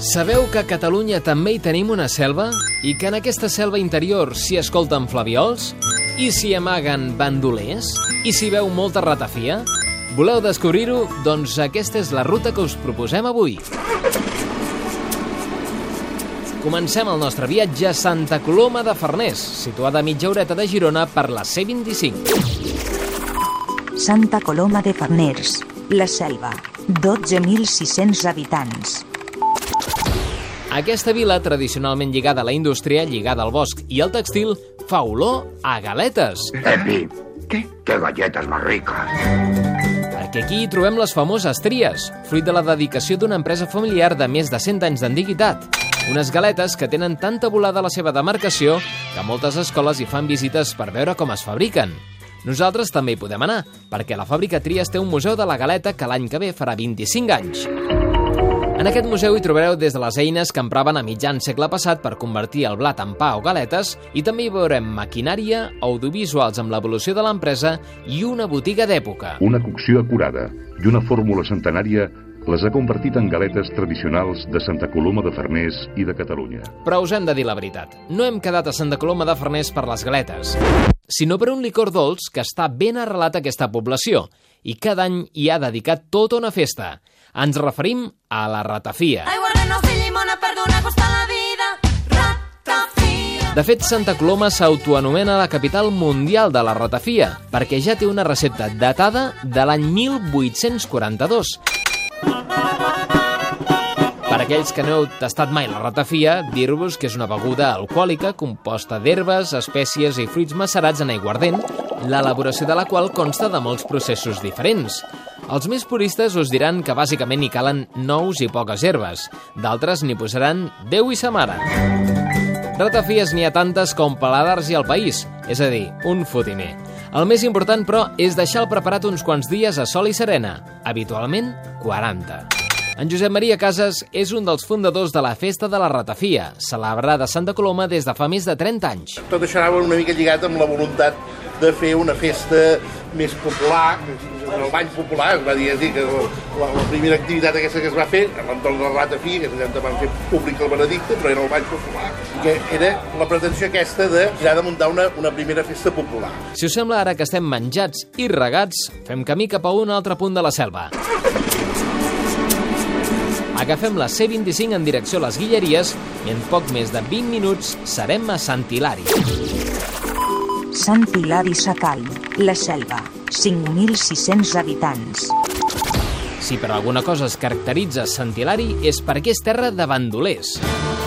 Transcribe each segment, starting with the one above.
Sabeu que a Catalunya també hi tenim una selva? I que en aquesta selva interior s'hi escolten flaviols? I s'hi amaguen bandolers? I s'hi veu molta ratafia? Voleu descobrir-ho? Doncs aquesta és la ruta que us proposem avui. Comencem el nostre viatge a Santa Coloma de Farners, situada a mitja horeta de Girona per la C25. Santa Coloma de Farners, la selva, 12.600 habitants. Aquesta vila, tradicionalment lligada a la indústria, lligada al bosc i al tèxtil, fa olor a galetes. Epi, ¿qué galletas más ricas? Perquè aquí hi trobem les famoses tries, fruit de la dedicació d'una empresa familiar de més de 100 anys d'antiguitat. Unes galetes que tenen tanta volada a la seva demarcació que moltes escoles hi fan visites per veure com es fabriquen. Nosaltres també hi podem anar, perquè la fàbrica Tries té un museu de la galeta que l'any que ve farà 25 anys. En aquest museu hi trobareu des de les eines que empraven a mitjan segle passat per convertir el blat en pa o galetes, i també hi veurem maquinària, audiovisuals amb l'evolució de l'empresa i una botiga d'època. Una cocció acurada i una fórmula centenària les ha convertit en galetes tradicionals de Santa Coloma de Farners i de Catalunya. Però us hem de dir la veritat, no hem quedat a Santa Coloma de Farners per les galetes, sinó per un licor dolç que està ben arrelat a aquesta població i cada any hi ha dedicat tota una festa. Ens referim a la ratafia. De fet, Santa Coloma s'autoanomena la capital mundial de la ratafia, perquè ja té una recepta datada de l'any 1842. Per aquells que no heu tastat mai la ratafia, dir-vos que és una beguda alcohòlica composta d'herbes, espècies i fruits macerats en aiguardent, l'elaboració de la qual consta de molts processos diferents. Els més puristes us diran que bàsicament hi calen nous i poques herbes, d'altres n'hi posaran Déu i sa mare. Ratafies n'hi ha tantes com paladars hi ha al país, és a dir, un fotiner. El més important, però, és deixar el preparat uns quants dies a sol i serena, habitualment 40. En Josep Maria Casas és un dels fundadors de la Festa de la Ratafia, celebrada a Santa Coloma des de fa més de 30 anys. Tot això anava una mica lligat amb la voluntat de fer una festa més popular, el bany popular, es va dir que la primera activitat aquesta que es va fer, a l'entorn de la Ratafia, que allà van fer públic el Benedicte, però era el bany popular, i que era la pretensió aquesta de muntar una primera festa popular. Si us sembla, ara que estem menjats i regats, fem camí cap a un altre punt de la selva. Agafem la C25 en direcció a les Guilleries i en poc més de 20 minuts serem a Sant Hilari. Sant Hilari Sacalm, la selva, 5.600 habitants. Si per alguna cosa es caracteritza Sant Hilari és perquè és terra de bandolers.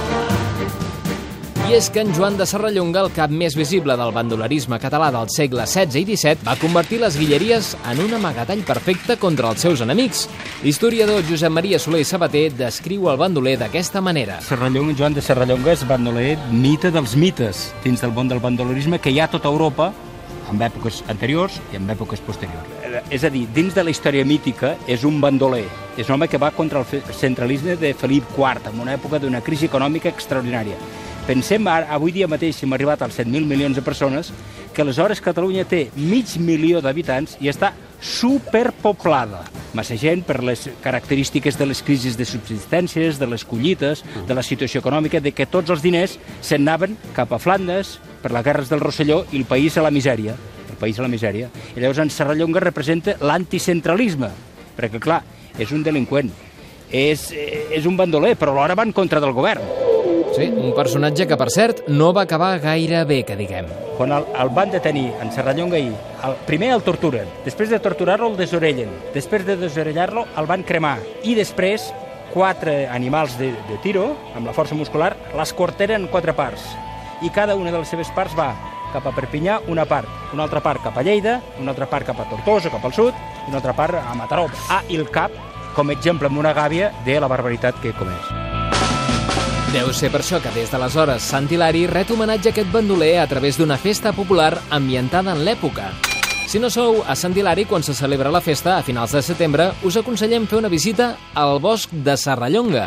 I és que en Joan de Serrallonga, el cap més visible del bandolerisme català del segle XVI i XVII, va convertir les Guilleries en un amagatall perfecte contra els seus enemics. L'historiador Josep Maria Soler i Sabater descriu el bandoler d'aquesta manera. Joan de Serrallonga és bandoler mite dels mites dins del món del bandolerisme que hi ha a tota Europa en èpoques anteriors i en èpoques posteriors. És a dir, dins de la història mítica és un bandoler. És un home que va contra el centralisme de Felip IV en una època d'una crisi econòmica extraordinària. Pensem, avui dia mateix, si hem arribat als 7.000 milions de persones, que aleshores Catalunya té 500.000 d'habitants i està superpoblada. Massa gent per les característiques de les crisis de subsistències, de les collites, de la situació econòmica, de que tots els diners se'n anaven cap a Flandes, per les guerres del Rosselló, i el país a la misèria. El país a la misèria. I llavors en Serrallonga representa l'anticentralisme, perquè, clar, és un delinqüent, és un bandoler, però alhora va en contra del govern. Sí, un personatge que, per cert, no va acabar gaire bé, que diguem. Quan el van detenir en Serrallonga primer el torturen, després de torturar-lo el desorellen, després de desorellar-lo el van cremar i després 4 animals de tiro, amb la força muscular, les corteren en 4 parts i cada una de les seves parts va cap a Perpinyà una part, una altra part cap a Lleida, una altra part cap a Tortosa, cap al sud, i una altra part a Mataró. I el cap com a exemple amb una gàbia de la barbaritat que he comès. Deu ser per això que des d'aleshores Sant Hilari ret homenatge a aquest bandoler a través d'una festa popular ambientada en l'època. Si no sou a Sant Hilari quan se celebra la festa a finals de setembre, us aconsellem fer una visita al bosc de Serrallonga,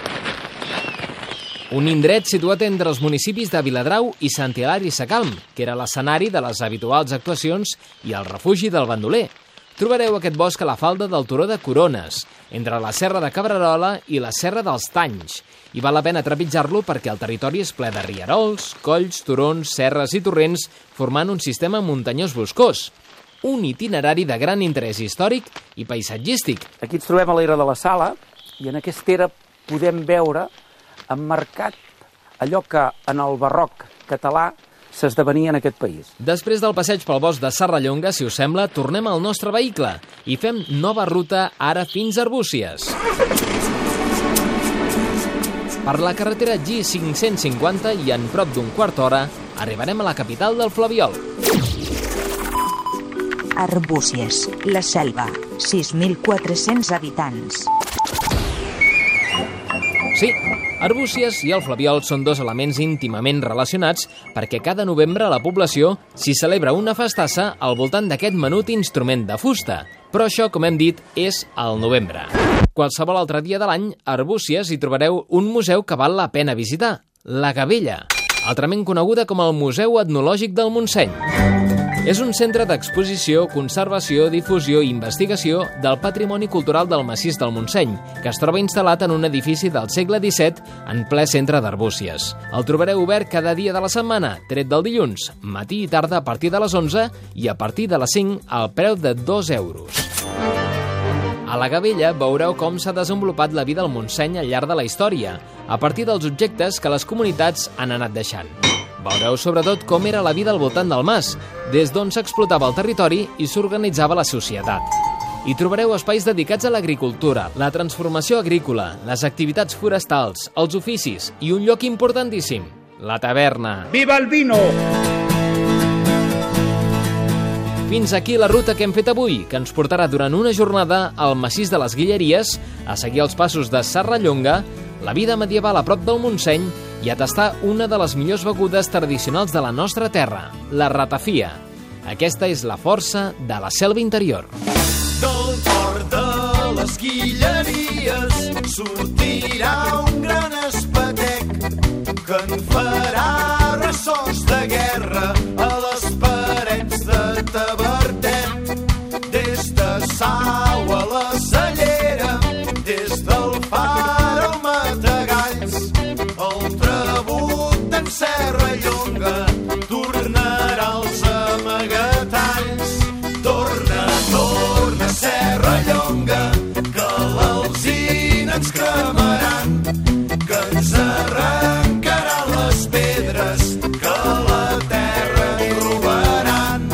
un indret situat entre els municipis de Viladrau i Sant Hilari Sacalm, que era l'escenari de les habituals actuacions i el refugi del bandoler. Trobareu aquest bosc a la falda del Turó de Corones, entre la Serra de Cabrerola i la Serra dels Tanys, i val la pena trepitjar-lo perquè el territori és ple de rierols, colls, turons, serres i torrents, formant un sistema muntanyós boscós. Un itinerari de gran interès històric i paisatgístic. Aquí ens trobem a l'era de la Sala i en aquesta era podem veure emmarcat allò que en el barroc català s'esdevenia en aquest país. Després del passeig pel bosc de Serrallonga, si us sembla, tornem al nostre vehicle i fem nova ruta ara fins a Arbúcies. Per la carretera G550 i en prop d'un quart d'hora arribarem a la capital del Flabiol. Arbúcies, la Selva, 6.400 habitants. Sí, Arbúcies i el Flabiol són dos elements íntimament relacionats perquè cada novembre a la població s'hi celebra una festassa al voltant d'aquest menut instrument de fusta. Però això, com hem dit, és al novembre. Qualsevol altre dia de l'any, a Arbúcies hi trobareu un museu que val la pena visitar, la Gavella, altrament coneguda com el Museu Etnològic del Montseny. És un centre d'exposició, conservació, difusió i investigació del patrimoni cultural del massís del Montseny, que es troba instal·lat en un edifici del segle XVII en ple centre d'Arbúcies. El trobareu obert cada dia de la setmana, tret del dilluns, matí i tarda a partir de les 11 i a partir de les 5 al preu de 2 euros. A la Gavella veureu com s'ha desenvolupat la vida al Montseny al llarg de la història, a partir dels objectes que les comunitats han anat deixant. Veureu sobretot com era la vida al voltant del mas, des d'on s'explotava el territori i s'organitzava la societat. Hi trobareu espais dedicats a l'agricultura, la transformació agrícola, les activitats forestals, els oficis i un lloc importantíssim, la taverna. Viva el vino! Fins aquí la ruta que hem fet avui, que ens portarà durant una jornada al massís de les Guilleries, a seguir els passos de Serrallonga, la vida medieval a prop del Montseny i a tastar una de les millors begudes tradicionals de la nostra terra, la ratafia. Aquesta és la força de la selva interior. Del port de les Guilleries sortirà un gran espatec que en farà ressos de guerra a les parets de Tavertet. Des de Sau a la Cellera, des del Far al Matagalls, el Trebut en Serrallonga tornarà als amagatalls. Torna, torna, Serrallonga, que l'alzina ens cremaran, que ens arrencaran les pedres, que la terra ens robaran.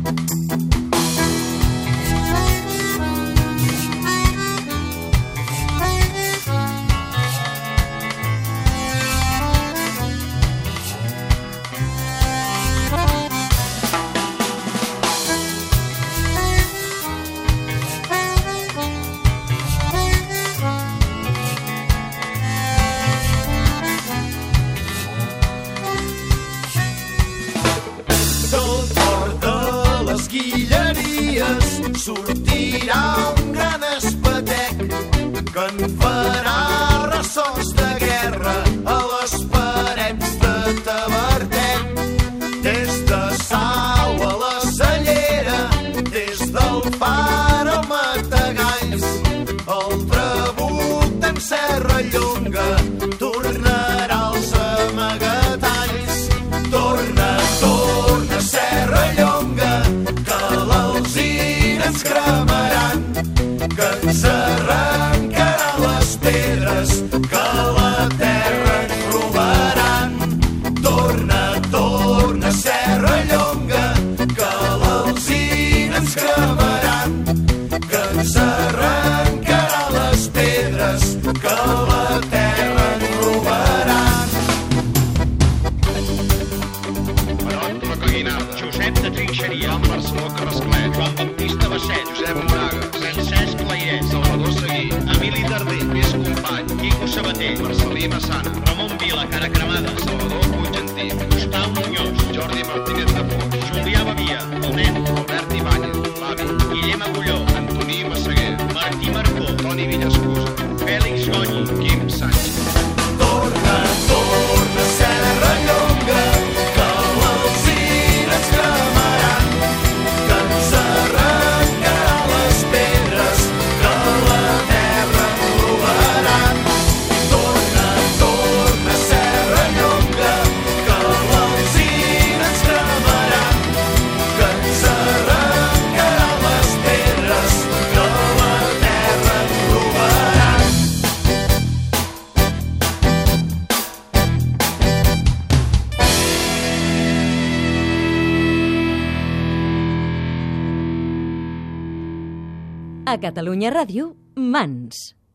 Sortirà un gran espatec que en farà ressos de guerra a les parets de Tavertet. Des de Sau a la Cellera, des del Far al Matagalls, el Trebut en Serrallonga tornarà als amagatalls. Torna, torna, Serrallonga, que l'alzina ens cremaran, que ens arrencaran les pedres, que la terra ens robaran. Torna, torna, Serrallonga, que l'alzina ens cremaran, que ens arrencaran les pedres, que la terra ens robaran. Perot, la Caguinada, Josep de Trinxeria, Barceló Carrasclet, Joan Baptista Basset, Josep Moraga, Francesc Laiet, Salvador Seguí, Emili Darder, Lluís Company, Quico Sabater, Marcelí Massana, Ramon Vila, Cara Cremada, Salvador Puigentí, Gustau Muñoz, Jordi Martínez de Foix, Julià Bavia, el nen, Albert Ibáñez, l'avi, Guillem Agulló, Antoní Massaguer, Martí Marcó, Toni Villascusa, Fèlix Gonyi, Quim Sánchez. Torna, torna, Serrallonga, que l'alzina ens cremaran, que ens arrencaran les A Catalunya Ràdio, Mans.